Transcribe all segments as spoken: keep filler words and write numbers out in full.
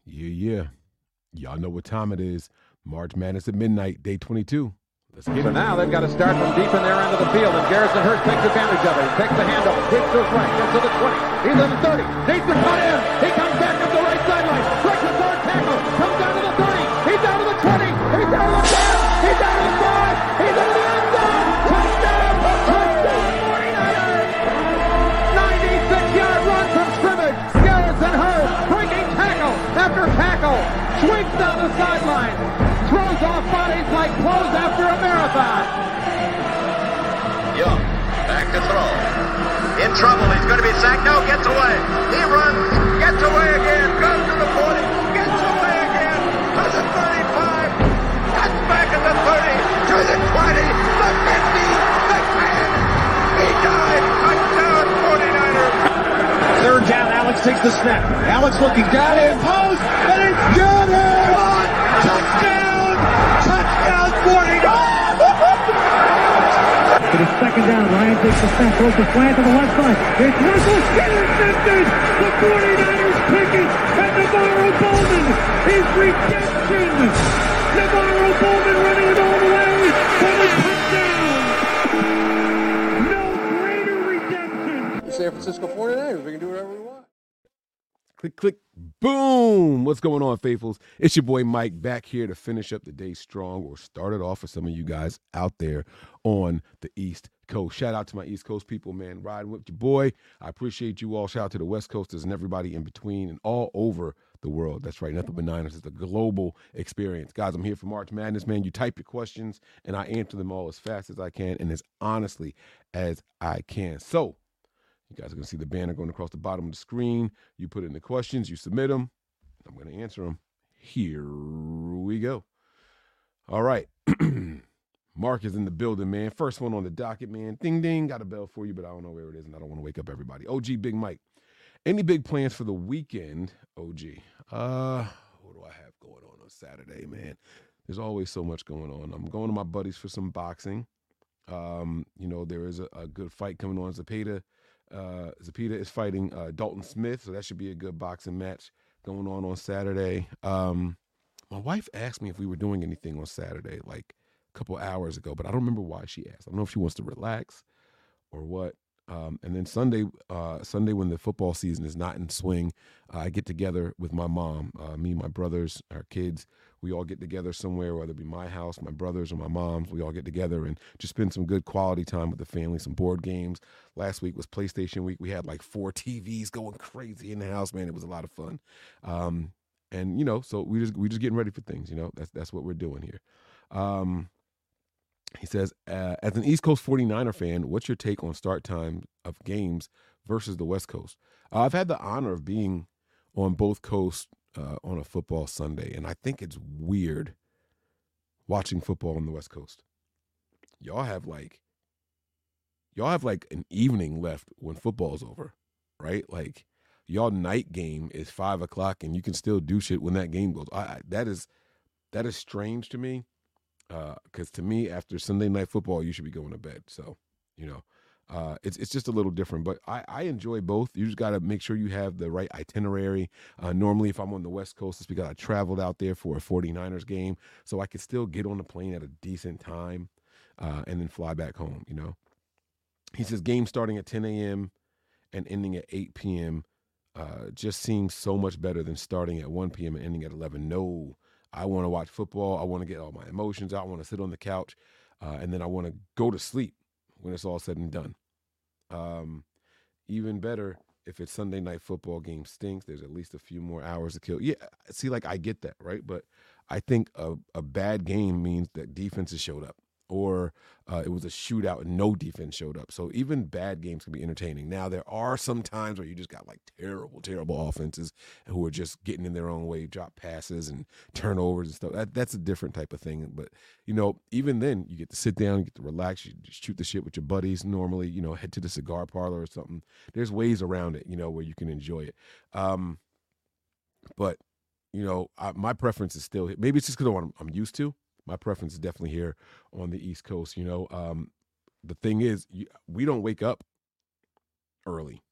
Yeah, yeah. Y'all know what time it is. March Madness at midnight, day twenty-two. Let's get So it. now they've got to start from deep in their end of the field, and Garrison Hurst takes advantage of it. He takes the handoff, sweeps to his right, gets to the twenty. He's in the thirty. Needs to cut in. He comes back up the right sideline. Breaks the third tackle. Comes down to the thirty. He's down to the twenty. He's down to the ten. He's down to the five. He's into the end zone. Touchdown. Touchdown. forty-niners. ninety-six-yard run from scrimmage. Garrison Hurst breaking tackle after tackle. Sweeps down the sideline. Throws off bodies like clothes after a marathon. Young, back to throw. In trouble, he's going to be sacked. No, gets away. He runs, gets away again, goes to the forty, gets away again, to the thirty-five, cuts back at the thirty, to the twenty, the fifty, the ten. He died. Touchdown, forty-niners. Third down, Alex takes the snap. Alex looking down in post, and it's good. Touchdown! Touchdown, forty-nine! It is second down. Ryan takes the snap, throws the slant to the left side. It's Russell, intercepted! The forty-niners pick it, and Navarro Bowman is redemption! Navarro Bowman running it all the way for the touchdown! No greater redemption! The San Francisco forty-niners, we can do whatever we want. Click, click, boom. What's going on, faithfuls? It's your boy Mike back here to finish up the day strong, or start it off for some of you guys out there on the East Coast. Shout out to my East Coast people, man. Riding with your boy. I appreciate you all. Shout out to the West Coasters and everybody in between and all over the world. That's right. Nothing but Niners. It's a global experience. Guys, I'm here for March Madness, man. You type your questions, and I answer them all as fast as I can and as honestly as I can. So, you guys are going to see the banner going across the bottom of the screen. You put in the questions, you submit them. I'm going to answer them. Here we go. All right. Mark is in the building, man. First one on the docket, man. Ding, ding. Got a bell for you, but I don't know where it is, and I don't want to wake up everybody. O G Big Mike. Any big plans for the weekend, O G? Uh, what do I have going on on Saturday, man? There's always so much going on. I'm going to my buddies for some boxing. Um, you know, there is a, a good fight coming on. Zepeda. Uh, Zepeda is fighting uh, Dalton Smith, so that should be a good boxing match going on on Saturday. Um, my wife asked me if we were doing anything on Saturday, like a couple hours ago, but I don't remember why she asked. I don't know if she wants to relax or what. Um, and then Sunday, uh, Sunday when the football season is not in swing, uh, I get together with my mom, uh, me, my brothers, our kids. We all get together somewhere, whether it be my house, my brothers, or my mom's. We all get together and just spend some good quality time with the family, some board games. Last week was PlayStation week. We had like four T Vs going crazy in the house, man. It was a lot of fun. Um, and, you know, so we just we just getting ready for things, you know. That's, that's what we're doing here. Um He says, uh, as an East Coast forty-niner fan, what's your take on start time of games versus the West Coast? Uh, I've had the honor of being on both coasts uh, on a football Sunday, and I think it's weird watching football on the West Coast. Y'all have like, y'all have like an evening left when football's over, right? Like, y'all night game is five o'clock, and you can still do shit when that game goes. I, I, that is that is strange to me. Because uh, to me, after Sunday night football, you should be going to bed. So, you know, uh, it's it's just a little different. But I, I enjoy both. You just got to make sure you have the right itinerary. Uh, normally, if I'm on the West Coast, it's because I traveled out there for a forty-niners game. So I could still get on the plane at a decent time uh, and then fly back home, you know. He says game starting at ten a.m. and ending at eight p.m. Uh, just seems so much better than starting at one p.m. and ending at eleven. No. I want to watch football. I want to get all my emotions out. I want to sit on the couch, uh, and then I want to go to sleep when it's all said and done. Um, even better, if it's Sunday night football game stinks, there's at least a few more hours to kill. Yeah, see, like, I get that, right? But I think a, a bad game means that defenses showed up, or uh, it was a shootout and no defense showed up. So even bad games can be entertaining. Now, there are some times where you just got like terrible, terrible offenses who are just getting in their own way, drop passes and turnovers and stuff. That, that's a different type of thing. But, you know, even then, you get to sit down, you get to relax, you just shoot the shit with your buddies normally, you know, head to the cigar parlor or something. There's ways around it, you know, where you can enjoy it. Um, but, you know, I, my preference is still, maybe it's just because I'm, I'm used to. My preference is definitely here on the East Coast. You know, um, the thing is, you, we don't wake up early.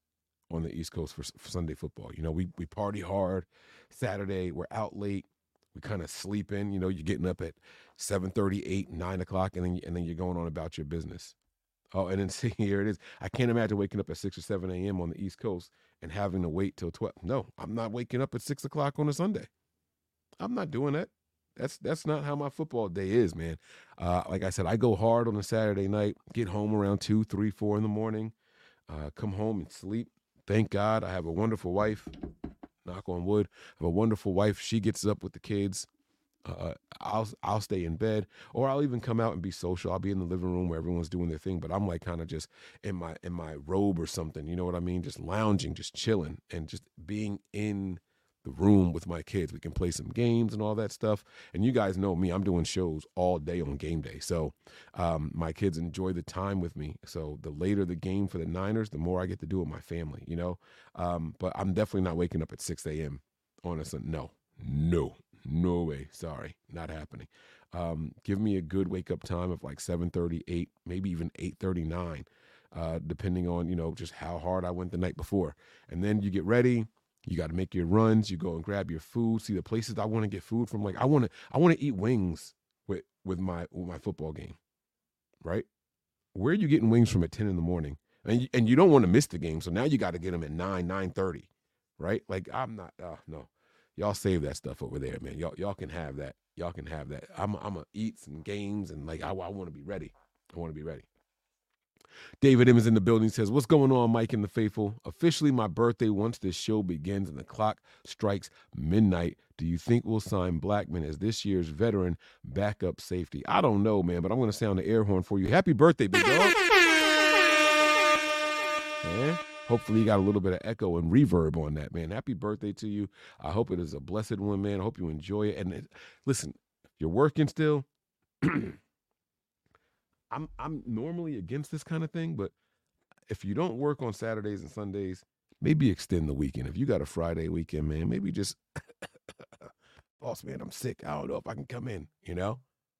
on the East Coast for, for Sunday football. You know, we we party hard. Saturday, we're out late. We kind of sleep in. You know, you're getting up at seven thirty, eight, nine o'clock, and then and then you're going on about your business. Oh, and then see, here it is. I can't imagine waking up at six or seven a.m. on the East Coast and having to wait till twelve. No, I'm not waking up at six o'clock on a Sunday. I'm not doing that. That's that's not how my football day is, man. Uh, like I said, I go hard on a Saturday night, get home around two, three, four in the morning, uh, come home and sleep. Thank God I have a wonderful wife. Knock on wood. I have a wonderful wife. She gets up with the kids. Uh, I'll I'll stay in bed, or I'll even come out and be social. I'll be in the living room where everyone's doing their thing, but I'm like kind of just in my in my robe or something. You know what I mean? Just lounging, just chilling, and just being in the room with my kids. We can play some games and all that stuff. And you guys know me, I'm doing shows all day on game day. So um, my kids enjoy the time with me. So the later the game for the Niners, the more I get to do with my family, you know? Um, but I'm definitely not waking up at six a.m. on a Sunday. No, no, no way. Sorry, not happening. Um, give me a good wake up time of like seven thirty, eight, maybe even eight thirty, nine, uh, depending on, you know, just how hard I went the night before. And then you get ready. You got to make your runs. You go and grab your food. See the places I want to get food from. Like I want to, I want to eat wings with with my with my football game, right? Where are you getting wings from at ten in the morning? And you, and you don't want to miss the game, so now you got to get them at nine, nine thirty, right? Like I'm not. Uh, no, y'all save that stuff over there, man. Y'all y'all can have that. Y'all can have that. I'm I'm gonna eat some games and like I, I want to be ready. I want to be ready. David M is in the building, says, what's going on, Mike and the faithful? Officially my birthday once this show begins and the clock strikes midnight. Do you think we'll sign Blackman as this year's veteran backup safety? I don't know, man, but I'm going to sound the air horn for you. Happy birthday, big dog. Man, hopefully you got a little bit of echo and reverb on that, man. Happy birthday to you. I hope it is a blessed one, man. I hope you enjoy it. And it, listen, if you're working still, I'm I'm normally against this kind of thing, but if you don't work on Saturdays and Sundays, maybe extend the weekend. If you got a Friday weekend, man, maybe just, boss man, I'm sick. I don't know if I can come in, you know?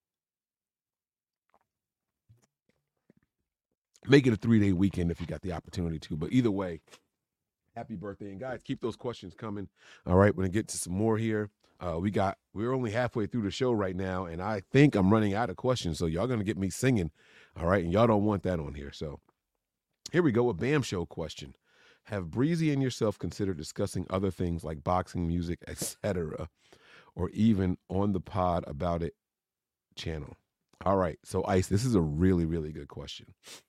Make it a three-day weekend if you got the opportunity to. But either way, happy birthday. And guys, keep those questions coming. All right, we're going to get to some more here. Uh, we got, we're only halfway through the show right now, and I think I'm running out of questions, so y'all going to get me singing, all right? And y'all don't want that on here. So here we go, a Bam Show question. Have Breezy and yourself considered discussing other things like boxing, music, et cetera, or even on the Pod About It channel? All right, so Ice, this is a really, really good question.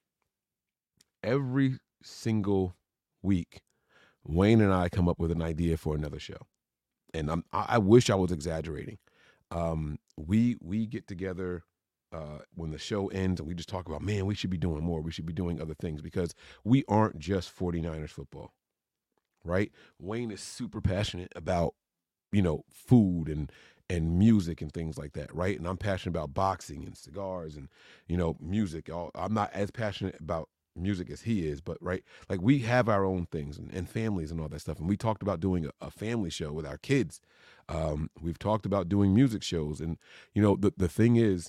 Every single week, Wayne and I come up with an idea for another show. And I'm, I wish I was exaggerating. Um, we we get together uh, when the show ends and we just talk about, man, we should be doing more. We should be doing other things because we aren't just forty-niners football, right? Wayne is super passionate about, you know, food and and music and things like that, right? And I'm passionate about boxing and cigars and, you know, music. I'm not as passionate about music as he is, but right, like we have our own things and, and families and all that stuff. And we talked about doing a, a family show with our kids. Um, we've talked about doing music shows. And, you know, the, the thing is,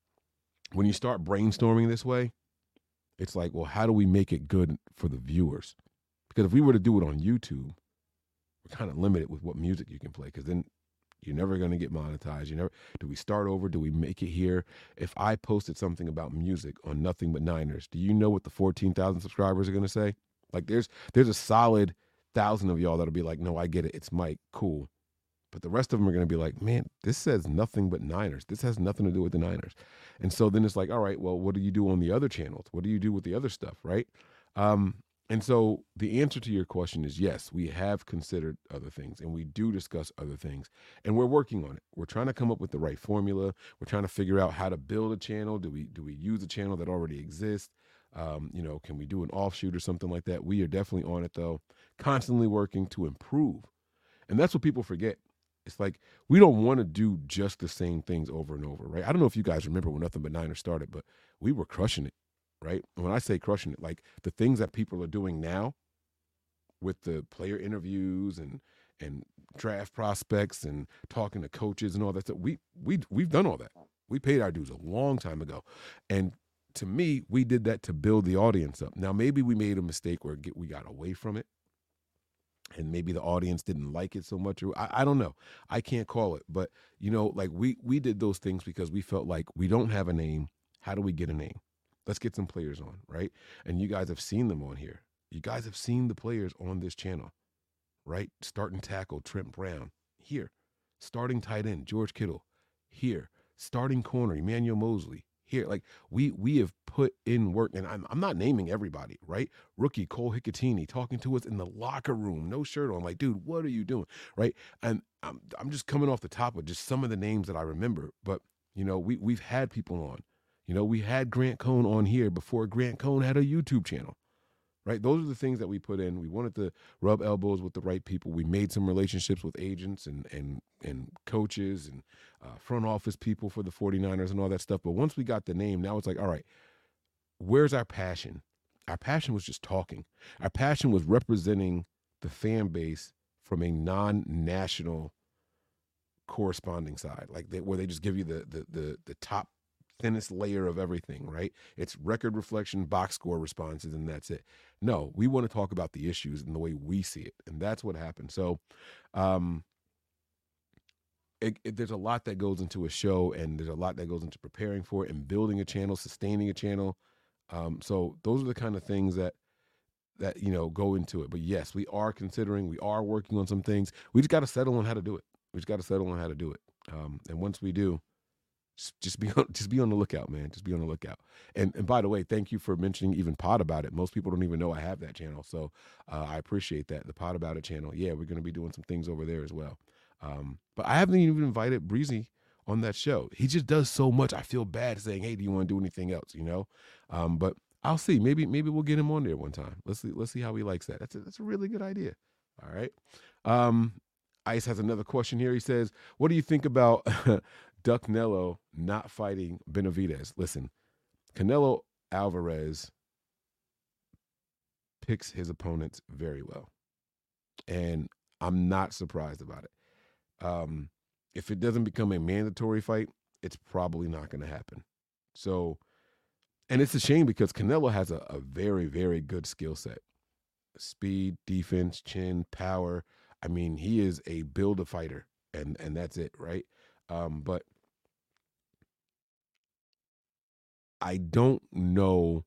when you start brainstorming this way, it's like, well, how do we make it good for the viewers? Because if we were to do it on YouTube, we're kind of limited with what music you can play, because then you're never going to get monetized. You never. Do we start over? Do we make it here? If I posted something about music on Nothing But Niners, do you know what the fourteen thousand subscribers are going to say? Like there's there's a solid thousand of y'all that'll be like, no, I get it. It's Mike. Cool. But the rest of them are going to be like, man, this says Nothing But Niners. This has nothing to do with the Niners. And so then it's like, all right, well, what do you do on the other channels? What do you do with the other stuff, right? Um, And so the answer to your question is yes, we have considered other things and we do discuss other things and we're working on it. We're trying to come up with the right formula. We're trying to figure out how to build a channel. Do we do we use a channel that already exists? Um, you know, can we do an offshoot or something like that? We are definitely on it though, constantly working to improve. And that's what people forget. It's like we don't want to do just the same things over and over, right? I don't know if you guys remember when Nothing But Niners started, but we were crushing it. Right? When I say crushing it, like the things that people are doing now with the player interviews and and draft prospects and talking to coaches and all that stuff, we we we've done all that. We paid our dues a long time ago, and to me, we did that to build the audience up. Now, maybe we made a mistake where we got away from it, and maybe the audience didn't like it so much, or I, I don't know. I can't call it, but you know, like we we did those things because we felt like we don't have a name. How do we get a name? Let's get some players on, right? And you guys have seen them on here. You guys have seen the players on this channel, right? Starting tackle, Trent Brown, here. Starting tight end, George Kittle, here. Starting corner, Emmanuel Mosley, here. Like we we have put in work, and I'm I'm not naming everybody, right? Rookie Cole Hicatini talking to us in the locker room, no shirt on. Like, dude, what are you doing, right? And I'm I'm just coming off the top of just some of the names that I remember, but you know, we we've had people on. You know, we had Grant Cohn on here before Grant Cohn had a YouTube channel. Right? Those are the things that we put in. We wanted to rub elbows with the right people. We made some relationships with agents and and and coaches and uh, front office people for the 49ers and all that stuff. But once we got the name, now it's like, all right, where's our passion? Our passion was just talking. Our passion was representing the fan base from a non-national corresponding side, like they, where they just give you the the the, the top thinnest layer of everything, right? It's record reflection, box score responses, and that's it. No, we want to talk about the issues and the way we see it, and that's what happened. So, um, it, it, there's a lot that goes into a show, and there's a lot that goes into preparing for it and building a channel, sustaining a channel. Um, so those are the kind of things that that you know go into it. But yes, we are considering, we are working on some things. We just got to settle on how to do it. We just got to settle on how to do it. Um, and once we do, Just be on, just be on the lookout, man. Just be on the lookout. And and by the way, thank you for mentioning even Pod About It. Most people don't even know I have that channel, so uh, I appreciate that. The Pod About It channel. Yeah, we're going to be doing some things over there as well. Um, but I haven't even invited Breezy on that show. He just does so much. I feel bad saying, "Hey, do you want to do anything else?" You know. Um, but I'll see. Maybe maybe we'll get him on there one time. Let's see. Let's see how he likes that. That's a, that's a really good idea. All right. Um, Ice has another question here. He says, "What do you think about?" Duck Canelo not fighting Benavidez. Listen, Canelo Alvarez picks his opponents very well, and I'm not surprised about it. Um, if it doesn't become a mandatory fight, it's probably not going to happen. So, and it's a shame because Canelo has a, a very, very good skill set. Speed, defense, chin, power. I mean, he is a build-a-fighter, and, and that's it, right? Um, but I don't know.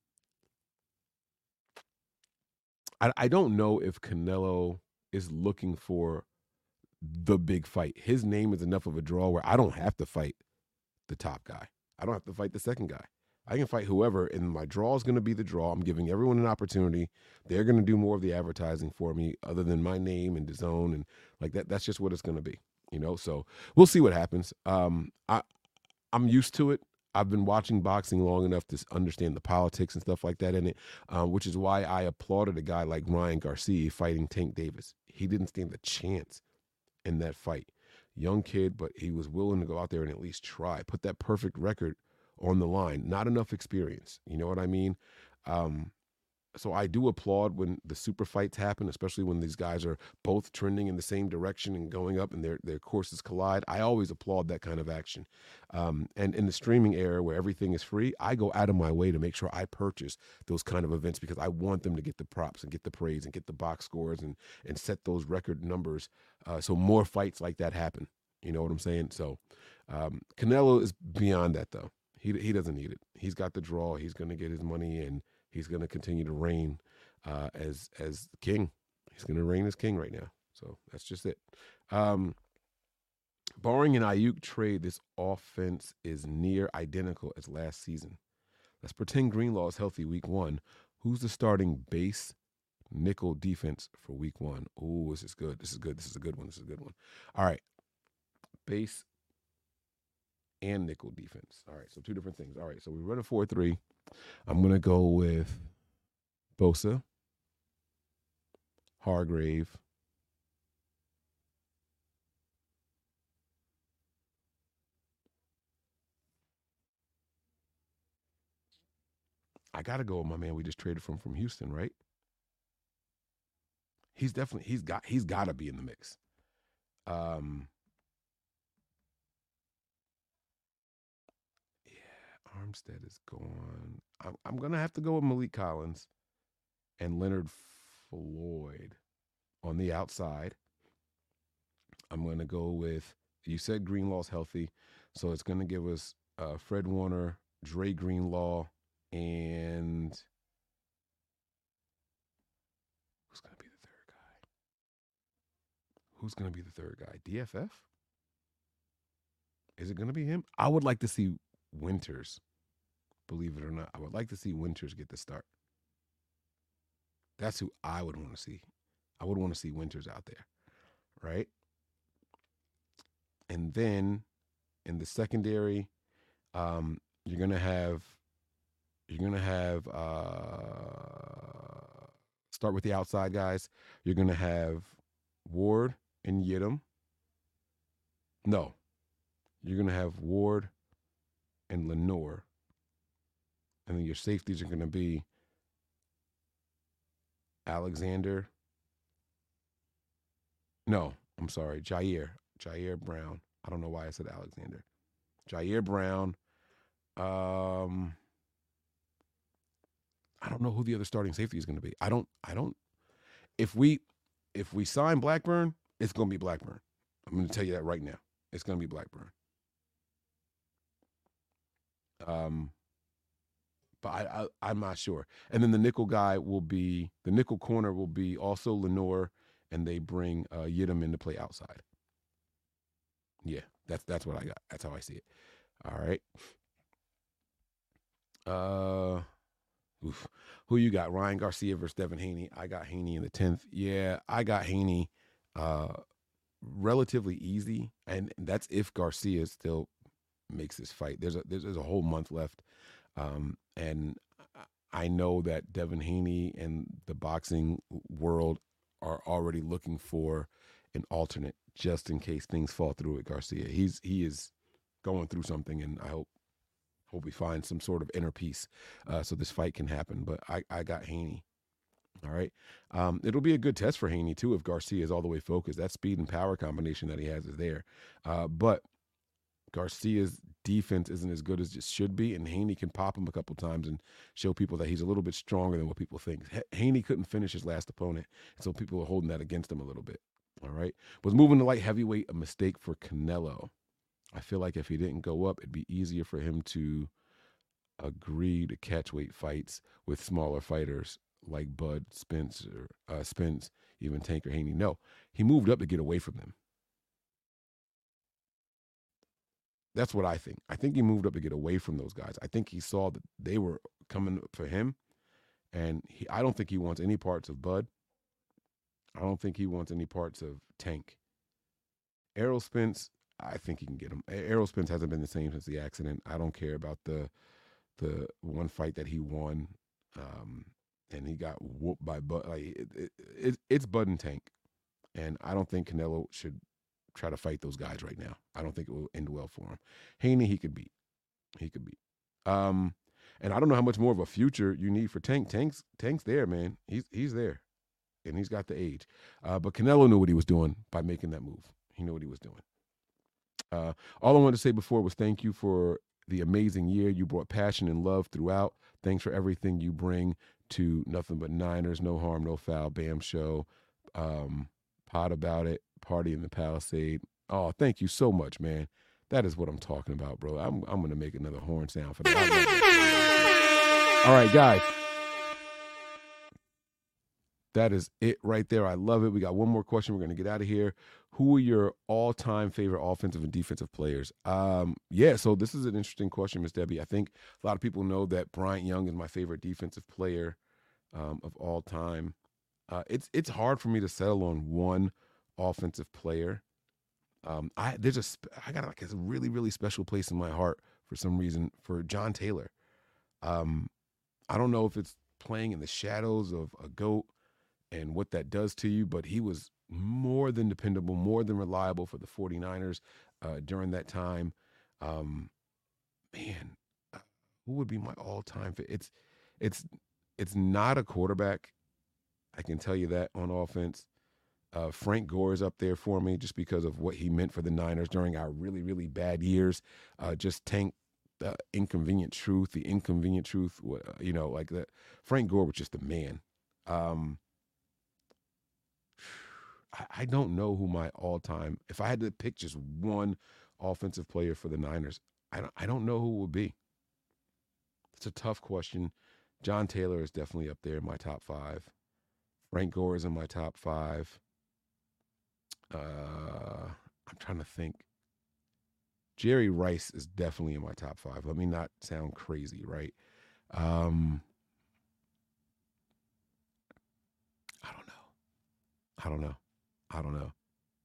I, I don't know if Canelo is looking for the big fight. His name is enough of a draw where I don't have to fight the top guy. I don't have to fight the second guy. I can fight whoever, and my draw is going to be the draw. I'm giving everyone an opportunity. They're going to do more of the advertising for me other than my name and DAZN, and like that. That's just what it's going to be, you know? So we'll see what happens. Um, I, I'm used to it. I've been watching boxing long enough to understand the politics and stuff like that in it, uh, which is why I applauded a guy like Ryan Garcia fighting Tank Davis. He didn't stand a chance in that fight. Young kid, but he was willing to go out there and at least try, put that perfect record on the line. Not enough experience. You know what I mean? Um, so I do applaud when the super fights happen, especially when these guys are both trending in the same direction and going up and their, their courses collide. I always applaud that kind of action. Um, and in the streaming era where everything is free, I go out of my way to make sure I purchase those kind of events because I want them to get the props and get the praise and get the box scores and, and set those record numbers. Uh, so more fights like that happen. You know what I'm saying? So um, Canelo is beyond that, though. He he doesn't need it. He's got the draw. He's going to get his money, and he's going to continue to reign uh, as as king. He's going to reign as king right now. So that's just it. Um, barring an Ayuk trade, this offense is near identical as last season. Let's pretend Greenlaw is healthy week one. Who's the starting base nickel defense for week one? Oh, this is good. This is good. This is a good one. This is a good one. All right. Base and nickel defense. All right, so two different things. All right, so we run a four three. I'm going to go with Bosa, Hargrave, I got to go with my man we just traded from from Houston, right? He's definitely, he's got, he's got to be in the mix. Um, Armstead is gone. I'm, I'm going to have to go with Malik Collins and Leonard Floyd. on the outside. I'm going to go with, you said Greenlaw's healthy, so it's going to give us uh, Fred Warner, Dre Greenlaw, and who's going to be the third guy? Who's going to be the third guy? D F F? Is it going to be him? I would like to see Winters, believe it or not. I would like to see Winters get the start. That's who I would want to see. I would want to see Winters out there, right? And then in the secondary, um, you're gonna have you're gonna have uh, start with the outside guys. You're gonna have Ward and Yidam. No, you're gonna have Ward and Lenore, and then your safeties are gonna be Alexander. No, I'm sorry, Jair. Jair Brown. I don't know why I said Alexander. Jair Brown. Um, I don't know who the other starting safety is going to be. I don't. I don't. If we, if we sign Blackburn, it's going to be Blackburn. I'm going to tell you that right now. It's going to be Blackburn. Um, but I, I, I'm not sure. And then the nickel guy will be the nickel corner will be also Lenore, and they bring uh, Yidam in to play outside. Yeah, that's that's what I got. That's how I see it. All right. Uh, oof. Who you got? Ryan Garcia versus Devin Haney. I got Haney in the tenth. Yeah, I got Haney. Uh, relatively easy, and that's if Garcia still makes this fight. There's a there's, there's a whole month left, um, and I know that Devin Haney and the boxing world are already looking for an alternate just in case things fall through with Garcia. He's he is going through something, and I hope hope we find some sort of inner peace uh, so this fight can happen. But I, I got Haney. All right. Um, it'll be a good test for Haney, too, if Garcia is all the way focused. That speed and power combination that he has is there. Uh, but Garcia's defense isn't as good as it should be, and Haney can pop him a couple times and show people that he's a little bit stronger than what people think. H- Haney couldn't finish his last opponent, so people are holding that against him a little bit. All right. Was moving to light heavyweight a mistake for Canelo? I feel like if he didn't go up, it'd be easier for him to agree to catch weight fights with smaller fighters like Bud, Spence, or uh, Spence, even Tank or Haney. No, he moved up to get away from them. That's what I think. I think he moved up to get away from those guys. I think he saw that they were coming for him, and he, I don't think he wants any parts of Bud. I don't think he wants any parts of Tank. Errol Spence, I think he can get him. Errol Spence hasn't been the same since the accident. I don't care about the the one fight that he won, um, and he got whooped by Bud. Like it, it, it, it's Bud and Tank, and I don't think Canelo should try to fight those guys right now. I don't think it will end well for him. Haney, he could beat. He could beat. Um, and I don't know how much more of a future you need for Tank. Tank's Tank's there, man. He's he's there, and he's got the age. Uh, but Canelo knew what he was doing by making that move. He knew what he was doing. Uh, all I wanted to say before was thank you for the amazing year. You brought passion and love throughout. Thanks for everything you bring to Nothing But Niners, No Harm, No Foul, BAM Show, um, Pod About It, Party in the Palisade. Oh, thank you so much, man. That is what I'm talking about, bro. I'm I'm going to make another horn sound for that. I love that. All right, guys. That is it right there. I love it. We got one more question. We're going to get out of here. Who are your all-time favorite offensive and defensive players? Um, yeah, so this is an interesting question, Miss Debbie. I think a lot of people know that Bryant Young is my favorite defensive player um, of all time. Uh, it's it's hard for me to settle on one offensive player. Um, I there's a I got like a really really special place in my heart for some reason for John Taylor. Um, I don't know if it's playing in the shadows of a GOAT and what that does to you, but he was more than dependable, more than reliable for the 49ers uh, during that time. Um, man, who would be my all-time fit? It's it's it's not a quarterback. I can tell you that on offense. Uh, Frank Gore is up there for me just because of what he meant for the Niners during our really, really bad years. Uh, just Tank, the inconvenient truth, the inconvenient truth, you know, like that. Frank Gore was just a man. Um, I, I don't know who my all-time, if I had to pick just one offensive player for the Niners, I don't, I don't know who it would be. It's a tough question. John Taylor is definitely up there in my top five. Frank Gore is in my top five. Uh, I'm trying to think. Jerry Rice is definitely in my top five. Let me not sound crazy, right? Um, I don't know. I don't know. I don't know.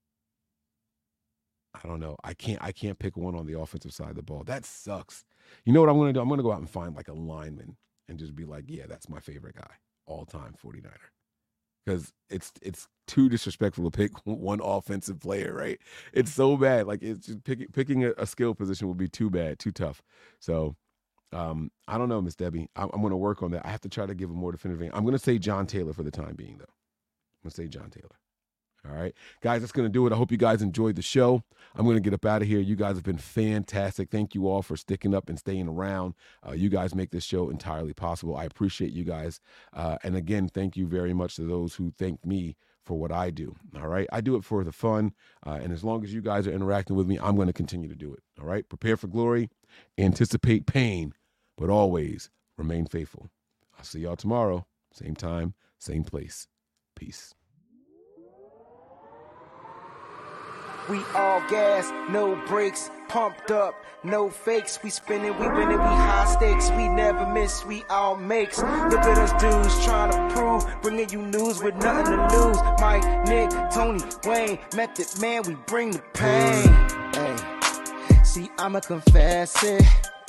I don't know. I can't I can't pick one on the offensive side of the ball. That sucks. You know what I'm going to do? I'm going to go out and find like a lineman and just be like, yeah, that's my favorite guy, all-time forty-niner. Because it's it's too disrespectful to pick one offensive player, right? It's so bad. Like, it's just pick, picking a, a skill position would be too bad, too tough. So, um, I don't know, Miss Debbie. I'm, I'm going to work on that. I have to try to give a more definitive answer. I'm going to say John Taylor for the time being, though. I'm going to say John Taylor. All right, guys, that's going to do it. I hope you guys enjoyed the show. I'm going to get up out of here. You guys have been fantastic. Thank you all for sticking up and staying around. Uh, you guys make this show entirely possible. I appreciate you guys. Uh, and again, thank you very much to those who thank me for what I do. All right, I do it for the fun. Uh, and as long as you guys are interacting with me, I'm going to continue to do it. All right, prepare for glory, anticipate pain, but always remain faithful. I'll see y'all tomorrow. Same time, same place. Peace. We all gas, no brakes, pumped up, no fakes. We spinning, we winning, we high stakes. We never miss, we all makes. Look at us dudes trying to prove, bringing you news with nothing to lose. Mike, Nick, Tony, Wayne, Method Man, we bring the pain. Hey, see, I'ma confess it.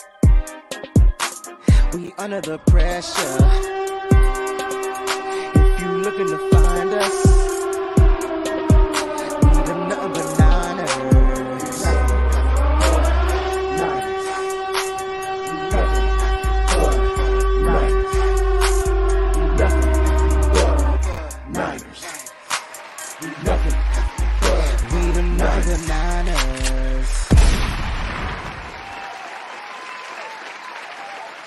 We under the pressure. If you looking to find us,